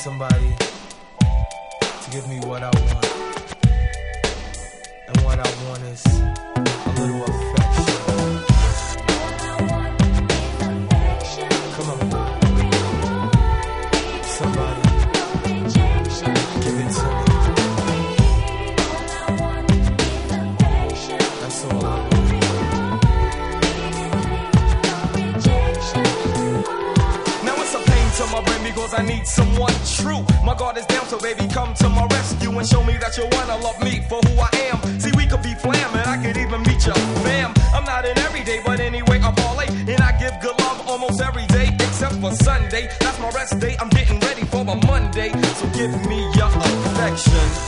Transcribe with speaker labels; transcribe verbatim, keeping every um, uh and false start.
Speaker 1: somebody to give me what I want. And what I want is a little affection. Come on. Somebody give it to me. That's all I want. To my brain because I need someone true. My guard is down, so baby, come to my rescue and show me that you wanna love me for who I am. See, we could be flamin', I could even meet your fam. I'm not an everyday, but anyway, I parlay and I give good love almost every day except for Sunday. That's my rest day. I'm getting ready for my Monday, so give me your affection.